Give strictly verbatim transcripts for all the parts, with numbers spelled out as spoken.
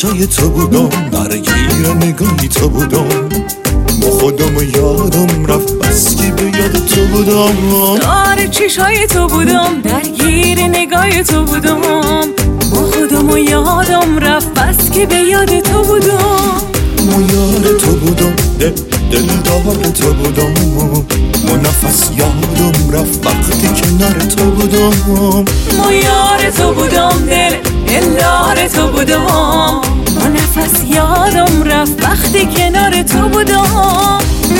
چشای تو بودم، درگیر نگاهی تو بودم، با خودم و یادم رفت بس که به یاد تو بودم. دار چشای تو بودم، درگیر نگاه تو بودم، با خودم و یادم رفت بس که به یاد تو بودم. ما یار تو بودم، دل دلدار تو بودم، ما نفس یادم رفت وقتی کنار تو بودم. ما یار تو بودم، دل دلدار تو بودم، ما نفس یادم رفت وقتی کنار تو بودم.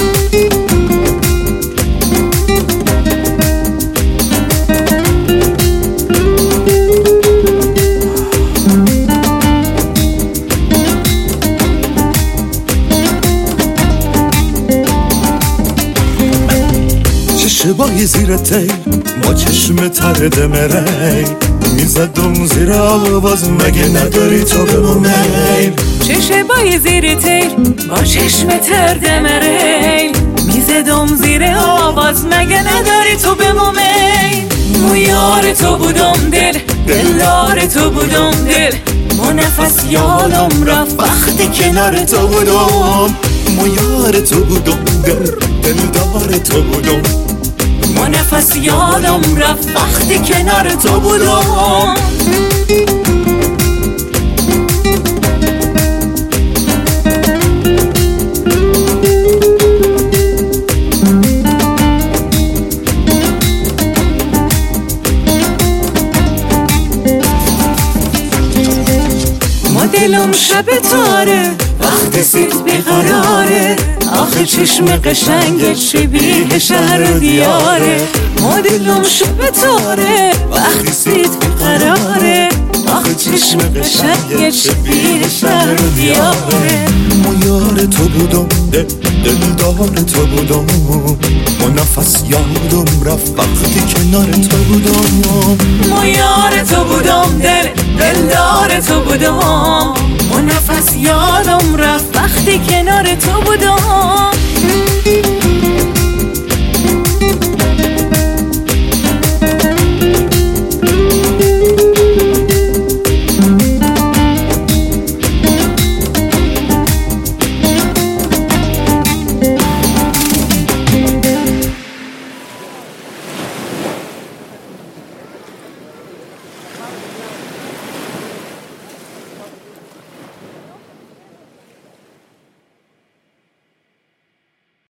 شبای زیر تی با چشم تر دمری، میزدم زیر آواز مگه نداری تو به ما میل. چه شبای زیر تیر با چشم تر دمری، میزدم زیر آواز مگه نداری تو به ما میل. ما یار تو بودم، دل دلدار تو بودم، دل ما نفس یادم رفت وقتی کنار تو بودم. ما یار تو بودم، دل دلدار تو بودم، ما نفس یادم رفت وقتی کنار تو بودم. ما دلم شب تاره وقت سیت بیقراره، آخه چشم قشنگت شبیه شهر و دیاره. ما دلم شب تاره وقت سیت بیقراره، آخه چشم قشنگت شبیه شهر و دیاره. ما یار تو بودم، دل دلدار تو بودم، ما نفس یادم رفت وقتی کنار تو بودم. ما یار تو بودم، دل دلدار تو بودم، ما نفس یادم رفت وقتی کنار تو بودم.